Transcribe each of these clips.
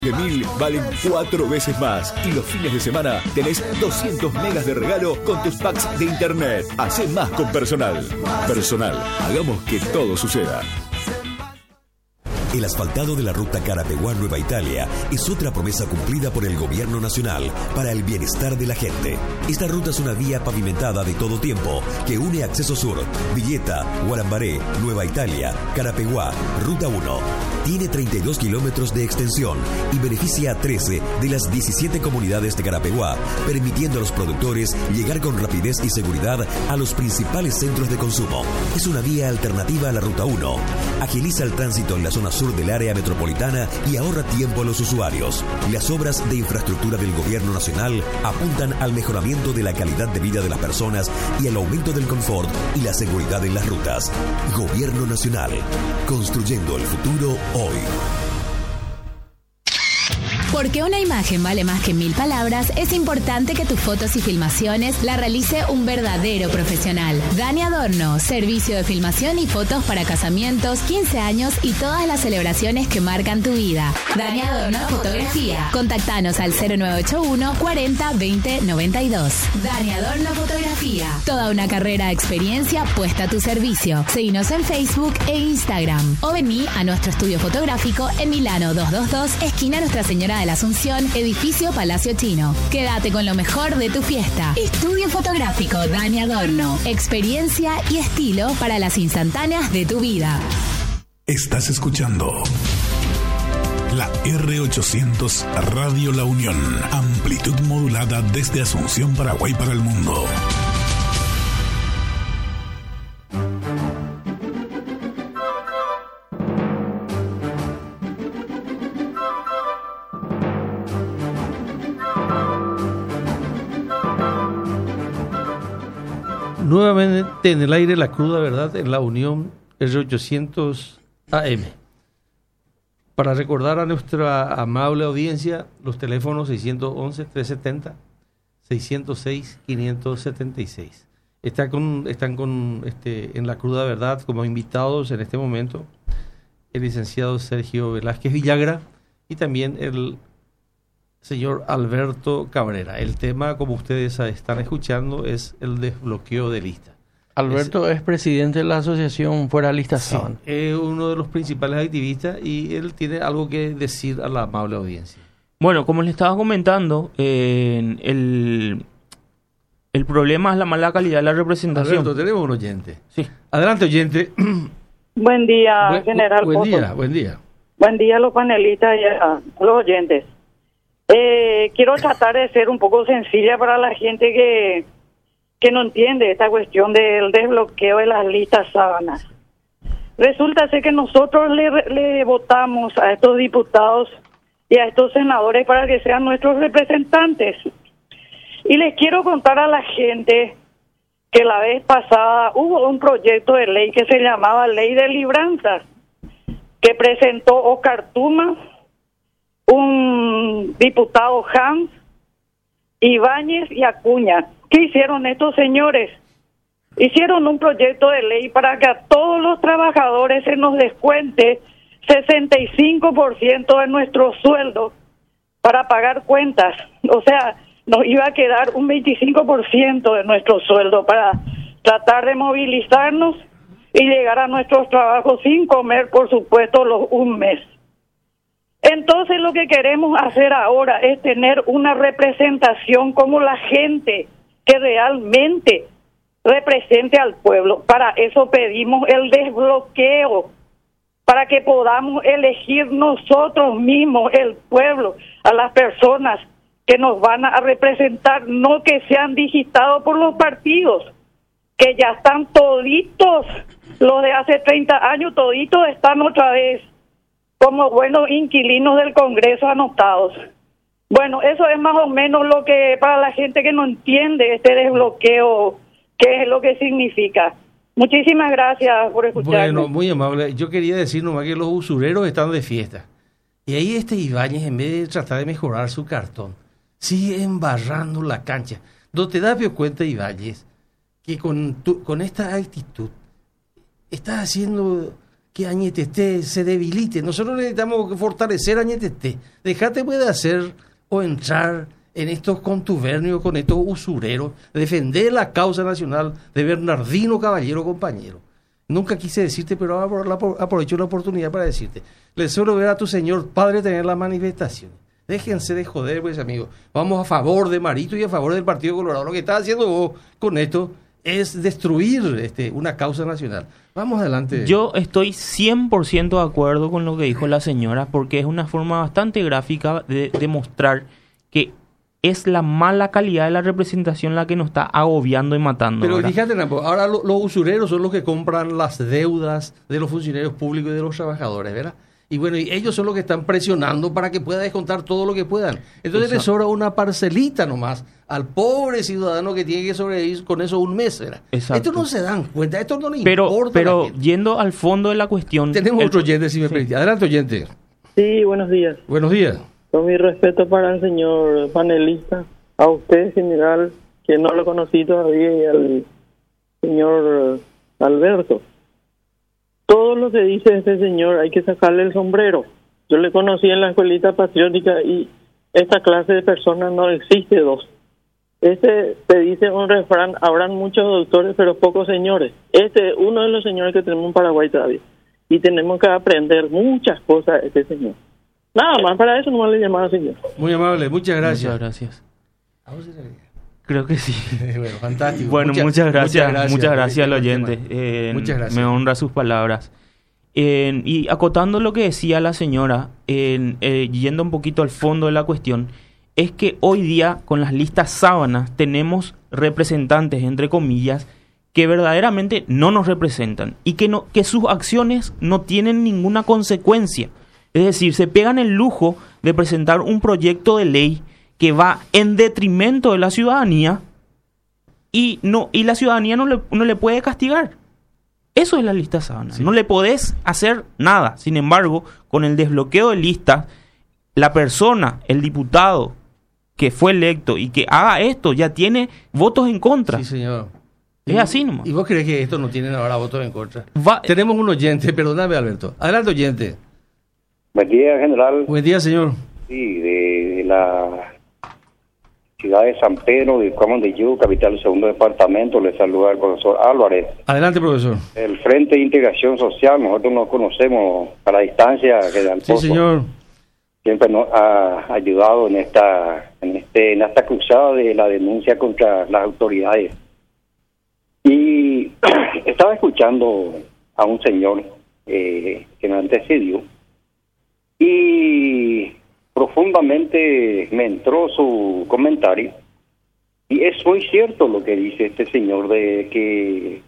De 1000 valen 4 veces más y los fines de semana tenés 200 megas de regalo con tus packs de internet. Hacé más con Personal. Personal, hagamos que todo suceda. El asfaltado de la ruta Carapeguá-Nueva Italia es otra promesa cumplida por el gobierno nacional para el bienestar de la gente. Esta ruta es una vía pavimentada de todo tiempo que une Acceso Sur, Villeta, Guarambaré, Nueva Italia, Carapeguá, Ruta 1. Tiene 32 kilómetros de extensión y beneficia a 13 de las 17 comunidades de Carapeguá, permitiendo a los productores llegar con rapidez y seguridad a los principales centros de consumo. Es una vía alternativa a la Ruta 1. Agiliza el tránsito en la zona sur del área metropolitana y ahorra tiempo a los usuarios. Las obras de infraestructura del gobierno nacional apuntan al mejoramiento de la calidad de vida de las personas y al aumento del confort y la seguridad en las rutas. Gobierno Nacional, construyendo el futuro hoy. Porque una imagen vale más que 1000 palabras, es importante que tus fotos y filmaciones la realice un verdadero profesional. Dani Adorno, servicio de filmación y fotos para casamientos, 15 años y todas las celebraciones que marcan tu vida. Dani Adorno Fotografía. Contactanos al 0981 40 20 92. Dani Adorno Fotografía. Toda una carrera de experiencia puesta a tu servicio. Seguinos en Facebook e Instagram. O vení a nuestro estudio fotográfico en Milano 222, esquina Nuestra Señora de la Asunción, edificio Palacio Chino. Quédate con lo mejor de tu fiesta. Estudio fotográfico Dani Adorno. Experiencia y estilo para las instantáneas de tu vida. Estás escuchando la R800 Radio La Unión. Amplitud modulada desde Asunción, Paraguay para el mundo. Nuevamente en el aire La Cruda Verdad en La Unión R800 AM. Para recordar a nuestra amable audiencia, los teléfonos 611-370, 606-576. Están en La Cruda Verdad como invitados en este momento el licenciado Sergio Velázquez Villagra y también el señor Alberto Cabrera. El tema, como ustedes están escuchando, es el desbloqueo de lista. Alberto es presidente de la asociación Fuera Lista Sábana. Sí, es uno de los principales activistas y él tiene algo que decir a la amable audiencia. Bueno, como les estaba comentando, el problema es la mala calidad de la representación. Alberto, tenemos un oyente. Sí. Adelante, oyente. Buen día, general. Buen día, buen día. Buen día a los panelistas y a los oyentes. Quiero tratar de ser un poco sencilla para la gente que no entiende esta cuestión del desbloqueo de las listas sábanas. Resulta ser que nosotros le votamos a estos diputados y a estos senadores para que sean nuestros representantes. Y les quiero contar a la gente que la vez pasada hubo un proyecto de ley que se llamaba Ley de Libranzas, que presentó Oscar Tuma, un diputado Hans, Ibáñez y Acuña. ¿Qué hicieron estos señores? Hicieron un proyecto de ley para que a todos los trabajadores se nos descuente 65% de nuestro sueldo para pagar cuentas. O sea, nos iba a quedar un 25% de nuestro sueldo para tratar de movilizarnos y llegar a nuestros trabajos sin comer, por supuesto, un mes. Entonces lo que queremos hacer ahora es tener una representación como la gente que realmente represente al pueblo. Para eso pedimos el desbloqueo, para que podamos elegir nosotros mismos, el pueblo, a las personas que nos van a representar, no que sean digitados por los partidos, que ya están toditos, los de hace 30 años, toditos están otra vez como buenos inquilinos del Congreso anotados. Bueno, eso es más o menos lo que, para la gente que no entiende este desbloqueo, qué es lo que significa. Muchísimas gracias por escucharme. Bueno, muy amable. Yo quería decir nomás que los usureros están de fiesta. Y ahí Ibáñez, en vez de tratar de mejorar su cartón, sigue embarrando la cancha. ¿No te das cuenta, Ibáñez, que con esta actitud estás haciendo que Añetesté se debilite. Nosotros necesitamos fortalecer a Añetesté. Dejate puede hacer o entrar en estos contubernios con estos usureros, defender la causa nacional de Bernardino Caballero, compañero. Nunca quise decirte, pero aprovecho la oportunidad para decirte. Le suelo ver a tu señor padre tener las manifestaciones. Déjense de joder, pues, amigos. Vamos a favor de Marito y a favor del Partido Colorado. Lo que estás haciendo vos con esto es destruir una causa nacional. Vamos adelante. Yo estoy 100% de acuerdo con lo que dijo la señora, porque es una forma bastante gráfica de demostrar que es la mala calidad de la representación la que nos está agobiando y matando. Pero ¿verdad? fíjate, ahora los usureros son los que compran las deudas de los funcionarios públicos y de los trabajadores, ¿verdad? Y bueno, y ellos son los que están presionando para que pueda descontar todo lo que puedan. Entonces le sobra una parcelita nomás al pobre ciudadano que tiene que sobrevivir con eso un mes, ¿verdad? Exacto. Esto no se dan cuenta, esto no le importa. Pero yendo al fondo de la cuestión... Tenemos otro oyente, si me permite. Adelante, oyente. Sí, buenos días. Buenos días. Con mi respeto para el señor panelista, a usted, general, que no lo conocí todavía, y al señor Alberto. Todo lo que dice este señor hay que sacarle el sombrero. Yo le conocí en la escuelita patriótica y esta clase de personas no existe dos. Te dice un refrán, habrán muchos doctores pero pocos señores. Este es uno de los señores que tenemos en Paraguay todavía. Y tenemos que aprender muchas cosas de este señor. Nada más, para eso no le llamaba señor. Muy amable, muchas gracias. Muchas gracias. Creo que sí. Bueno, fantástico. Bueno, muchas gracias al oyente. Muchas gracias. Me honra sus palabras. Y acotando lo que decía la señora, yendo un poquito al fondo de la cuestión, es que hoy día con las listas sábanas tenemos representantes, entre comillas, que verdaderamente no nos representan y que sus acciones no tienen ninguna consecuencia. Es decir, se pegan el lujo de presentar un proyecto de ley que va en detrimento de la ciudadanía y la ciudadanía no le puede castigar. Eso es la lista sábana. Sí. No le podés hacer nada. Sin embargo, con el desbloqueo de listas, la persona, el diputado que fue electo y que haga esto, ya tiene votos en contra. Sí, señor. Es así nomás. ¿Y vos crees que esto no tienen ahora votos en contra? Tenemos un oyente, perdóname, Alberto. Adelante, oyente. Buen día, general. Buen día, señor. Sí, de la ciudad de San Pedro, de Cuamo de Yu, capital del segundo departamento, le saluda el profesor Álvarez. Adelante, profesor. El Frente de Integración Social, nosotros nos conocemos a la distancia, general Sí, Pozo. señor. Siempre nos ha ayudado en esta cruzada de la denuncia contra las autoridades. Y estaba escuchando a un señor que me antecedió y profundamente me entró su comentario, y es muy cierto lo que dice este señor de que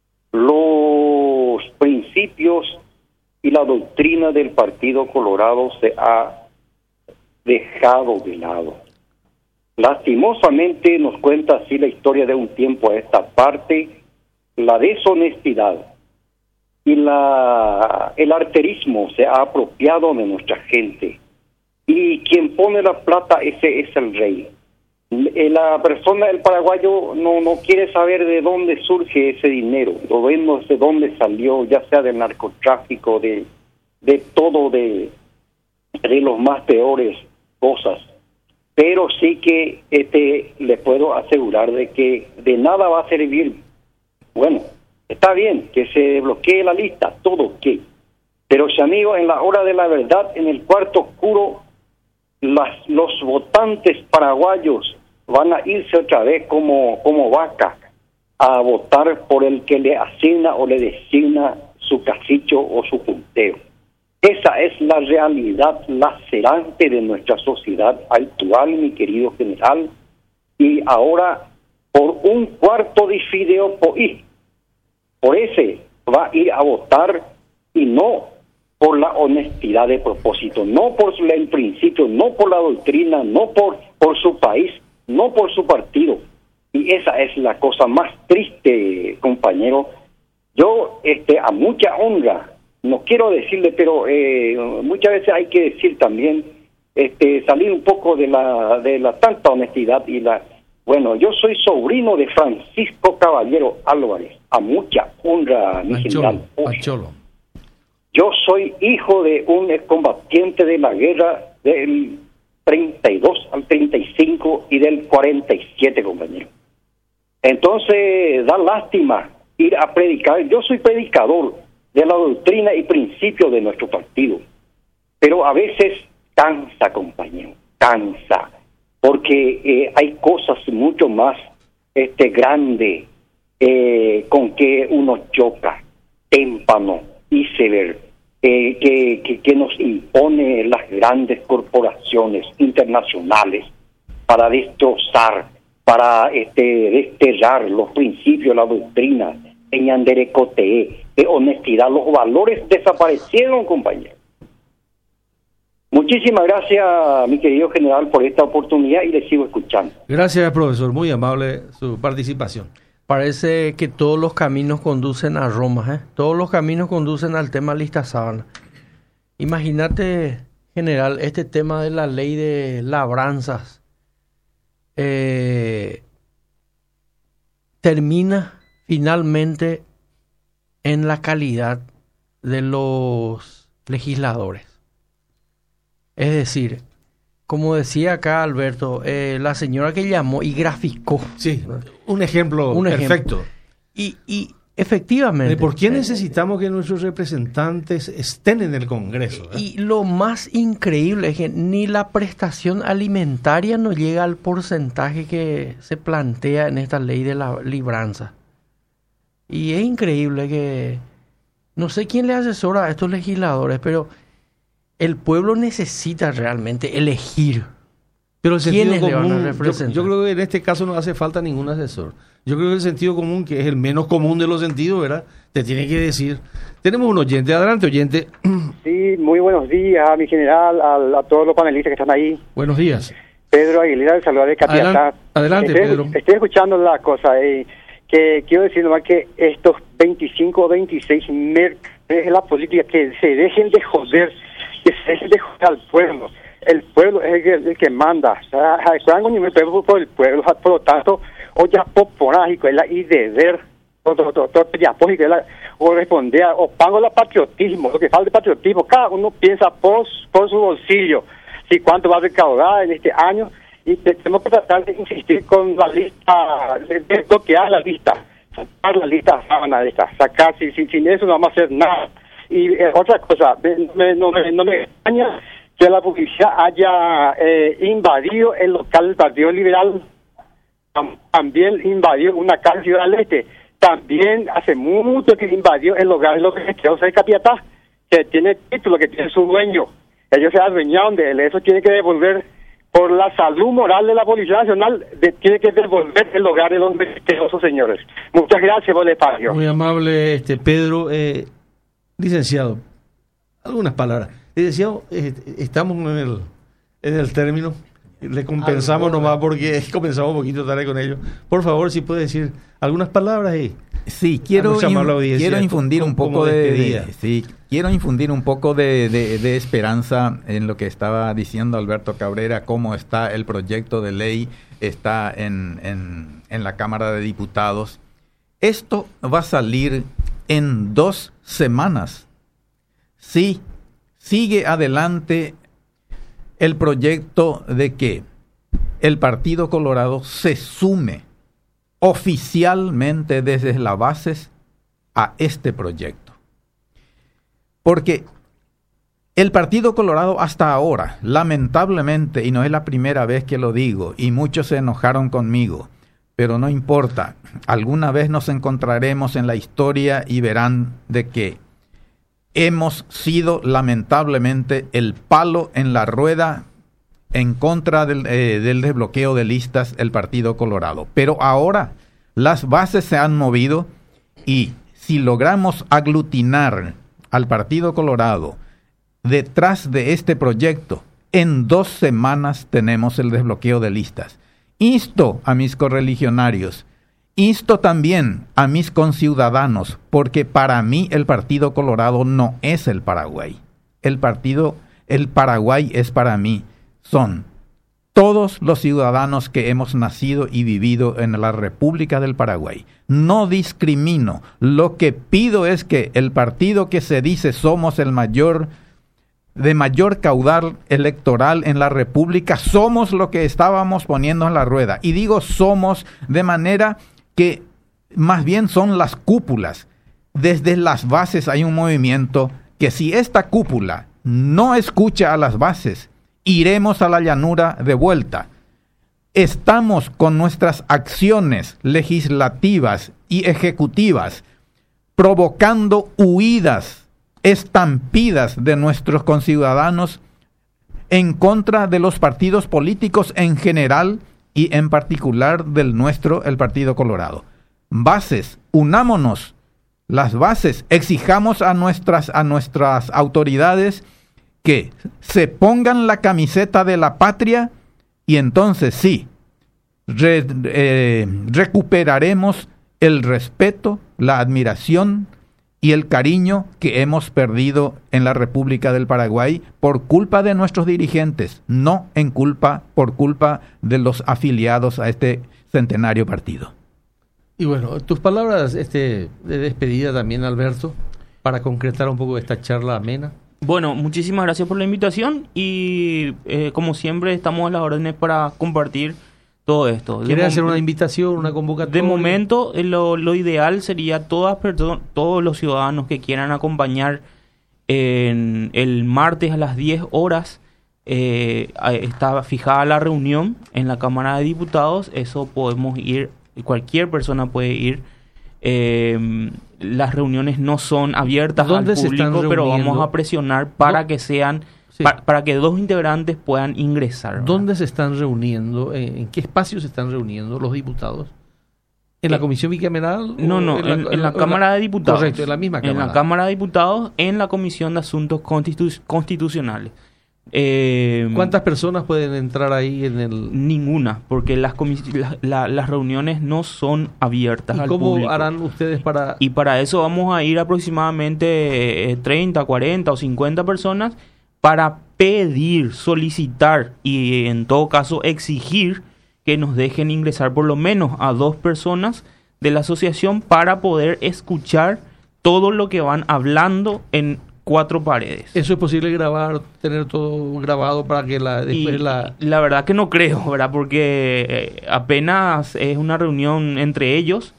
los principios y la doctrina del Partido Colorado se ha dejado de lado. Lastimosamente nos cuenta así la historia de un tiempo a esta parte, la deshonestidad y el arterismo se ha apropiado de nuestra gente. Y quien pone la plata, ese es el rey. La persona, el paraguayo, no quiere saber de dónde surge ese dinero, de dónde salió, ya sea del narcotráfico, de todo, de los más peores cosas. Pero sí que le puedo asegurar de que de nada va a servir. Bueno, está bien que se bloquee la lista, todo ok. Pero, si amigo, en la hora de la verdad, en el cuarto oscuro, los votantes paraguayos van a irse otra vez como vaca a votar por el que le asigna o le designa su cacicho o su punteo. Esa es la realidad lacerante de nuestra sociedad actual, mi querido general. Y ahora, por un cuarto de fideo por ese va a ir a votar, y no por la honestidad de propósito, no por el principio, no por la doctrina, no por su país, no por su partido. Y esa es la cosa más triste, compañero. Yo, a mucha honra, no quiero decirle, pero muchas veces hay que decir también, salir un poco de la tanta honestidad y bueno, yo soy sobrino de Francisco Caballero Álvarez, a mucha honra, mi general. Pacholo. Yo soy hijo de un excombatiente de la guerra del 32 al 35 y del 47, compañero. Entonces, da lástima ir a predicar. Yo soy predicador de la doctrina y principios de nuestro partido, pero a veces cansa, compañero, cansa, porque hay cosas mucho más grandes con que uno choca, témpano, iceberg, que nos impone las grandes corporaciones internacionales para destrozar, para desterrar los principios, la doctrina, de ñanderecotee, de honestidad. Los valores desaparecieron, compañeros. Muchísimas gracias, mi querido general, por esta oportunidad y le sigo escuchando. Gracias, profesor. Muy amable su participación. Parece que todos los caminos conducen a Roma, ¿eh? Todos los caminos conducen al tema lista sábana. Imagínate, general, este tema de la ley de labranzas termina finalmente en la calidad de los legisladores. Es decir, como decía acá Alberto, la señora que llamó y graficó. Sí, un ejemplo perfecto. Y efectivamente. ¿Por qué necesitamos que nuestros representantes estén en el Congreso? Y lo más increíble es que ni la prestación alimentaria no llega al porcentaje que se plantea en esta ley de la libranza. Y es increíble que, no sé quién le asesora a estos legisladores, pero el pueblo necesita realmente elegir. Pero el sentido común, yo creo que en este caso no hace falta ningún asesor. Yo creo que el sentido común, que es el menos común de los sentidos, ¿verdad?, te tiene que decir. Tenemos un oyente. Adelante, oyente. Sí, muy buenos días, mi general, a todos los panelistas que están ahí. Buenos días. Pedro Aguilera, de Salvador de Capiatá. Adelante, Pedro. Estoy escuchando la cosa, que quiero decir nomás que estos 25 o 26 meses de la política, que se dejen de joder, que se dejen de joder al pueblo. El pueblo es el que manda. Por el pueblo, por lo tanto, o ya poporágico, y deber, o responder, o pago el patriotismo, lo que falta de patriotismo. Cada uno piensa por su bolsillo, si cuánto va a recaudar en este año, y tenemos que tratar de insistir con la lista, de bloquear la lista, sacar la lista sábana de esta, sacar, sin eso no vamos a hacer nada. Y otra cosa, no me extraña que la policía haya invadido el local del Partido Liberal, también invadió una casa Ciudad del Este, también hace mucho que invadió el hogar de los registrados de Capiatá, que tiene título, que tiene su dueño. Ellos se adueñaron de él, eso tiene que devolver, por la salud moral de la Policía Nacional, tiene que devolver el hogar de los mentirosos señores. Muchas gracias por el espacio. Muy amable, Pedro. Licenciado, algunas palabras. Licenciado, estamos en el término. Le compensamos nomás porque comenzamos un poquito tarde con ellos. Por favor, si puede decir algunas palabras. Sí, quiero infundir un poco quiero infundir un poco de esperanza en lo que estaba diciendo Alberto Cabrera, cómo está el proyecto de ley, está en la Cámara de Diputados. Esto va a salir en 2 semanas. Sí, sigue adelante el proyecto de que el Partido Colorado se sume oficialmente desde las bases a este proyecto. Porque el Partido Colorado hasta ahora, lamentablemente, y no es la primera vez que lo digo, y muchos se enojaron conmigo, pero no importa, alguna vez nos encontraremos en la historia y verán de que hemos sido lamentablemente el palo en la rueda en contra del desbloqueo de listas el Partido Colorado. Pero ahora las bases se han movido y si logramos aglutinar al Partido Colorado detrás de este proyecto, en 2 semanas tenemos el desbloqueo de listas. Insto a mis correligionarios, insto también a mis conciudadanos, porque para mí el Partido Colorado no es el Paraguay. El Paraguay es para mí. Son todos los ciudadanos que hemos nacido y vivido en la República del Paraguay. No discrimino. Lo que pido es que el partido que se dice somos el de mayor caudal electoral en la República, somos lo que estábamos poniendo en la rueda. Y digo somos de manera que más bien son las cúpulas. Desde las bases hay un movimiento que si esta cúpula no escucha a las bases, iremos a la llanura de vuelta. Estamos con nuestras acciones legislativas y ejecutivas provocando huidas, estampidas de nuestros conciudadanos en contra de los partidos políticos en general y en particular del nuestro, el Partido Colorado. Bases, unámonos. Las bases, exijamos a nuestras autoridades que se pongan la camiseta de la patria y entonces sí, recuperaremos el respeto, la admiración y el cariño que hemos perdido en la República del Paraguay por culpa de nuestros dirigentes, no por culpa de los afiliados a este centenario partido. Y bueno, tus palabras de despedida también, Alberto, para concretar un poco esta charla amena. Bueno, muchísimas gracias por la invitación y como siempre estamos a las órdenes para compartir todo esto. ¿Quieres hacer una invitación, una convocatoria? De momento, lo ideal sería todos los ciudadanos que quieran acompañar el martes a las 10 horas. Está fijada la reunión en la Cámara de Diputados. Eso podemos ir, cualquier persona puede ir. Las reuniones no son abiertas al público, pero vamos a presionar para que sean, para que 2 integrantes puedan ingresar, ¿verdad? ¿Dónde se están reuniendo? ¿En qué espacio se están reuniendo los diputados? ¿En la comisión bicameral? No, en la Cámara de Diputados. Correcto, en la misma Cámara. En la Cámara de Diputados, en la Comisión de Asuntos Constitucionales. ¿Cuántas personas pueden entrar ahí en el...? Ninguna, porque las reuniones no son abiertas al público. ¿Y cómo harán ustedes para...? Y para eso vamos a ir aproximadamente 30, 40 o 50 personas para pedir, solicitar y en todo caso exigir que nos dejen ingresar por lo menos a 2 personas de la asociación para poder escuchar todo lo que van hablando en 4 paredes. ¿Eso es posible grabar, tener todo grabado para que la verdad que no creo, ¿verdad? Porque apenas es una reunión entre ellos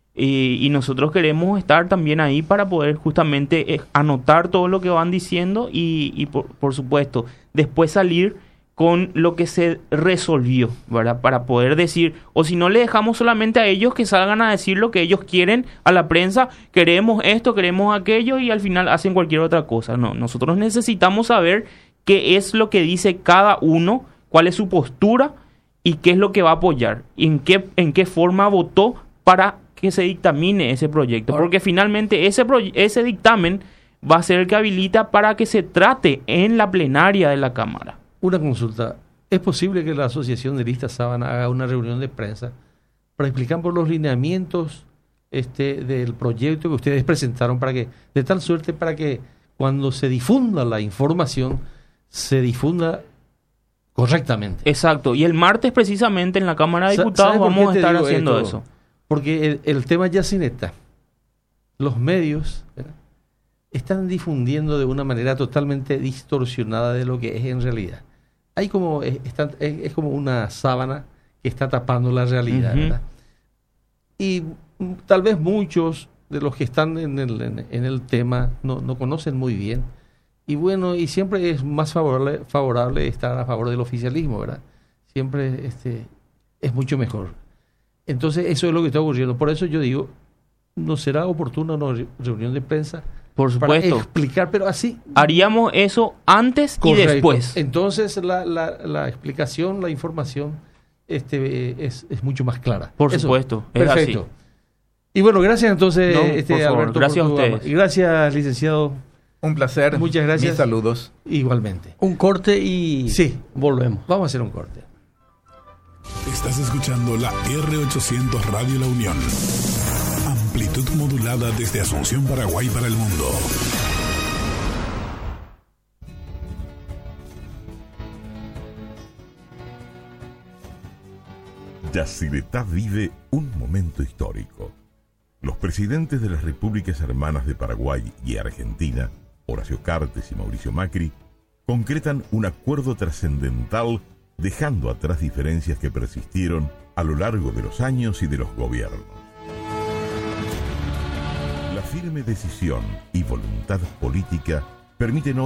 y nosotros queremos estar también ahí para poder justamente anotar todo lo que van diciendo y por supuesto, después salir con lo que se resolvió, ¿verdad? Para poder decir, o si no le dejamos solamente a ellos que salgan a decir lo que ellos quieren a la prensa, queremos esto, queremos aquello, y al final hacen cualquier otra cosa. No, nosotros necesitamos saber qué es lo que dice cada uno, cuál es su postura y qué es lo que va a apoyar, y en qué forma votó para que se dictamine ese proyecto. Porque finalmente ese dictamen va a ser el que habilita para que se trate en la plenaria de la Cámara. Una consulta. ¿Es posible que la Asociación de Listas Sábana haga una reunión de prensa para explicar por los lineamientos del proyecto que ustedes presentaron, para que, de tal suerte para que cuando se difunda la información, se difunda correctamente? Exacto. Y el martes precisamente en la Cámara de Diputados vamos a estar haciendo eso. Porque el tema ya sin esta. Los medios, ¿verdad?, están difundiendo de una manera totalmente distorsionada de lo que es en realidad. Hay como es como una sábana que está tapando la realidad, ¿verdad? Y tal vez muchos de los que están en el tema no conocen muy bien. Y bueno, y siempre es más favorable estar a favor del oficialismo, ¿verdad? Siempre es mucho mejor. Entonces eso es lo que está ocurriendo. Por eso yo digo, ¿no será oportuna una reunión de prensa? Por supuesto. Para explicar, pero así. Haríamos eso antes. Correcto. Y después. Entonces la explicación, la información es mucho más clara. Por supuesto. Es perfecto. Así. Y bueno, gracias entonces, Alberto. Gracias a ustedes. Gracias, licenciado. Un placer. Muchas gracias. Mis saludos. Igualmente. Un corte y volvemos. Vamos a hacer un corte. Estás escuchando la R800 Radio La Unión. Amplitud modulada desde Asunción, Paraguay para el mundo. Yacyretá vive un momento histórico. Los presidentes de las repúblicas hermanas de Paraguay y Argentina, Horacio Cartes y Mauricio Macri, concretan un acuerdo trascendental dejando atrás diferencias que persistieron a lo largo de los años y de los gobiernos. La firme decisión y voluntad política permiten hoy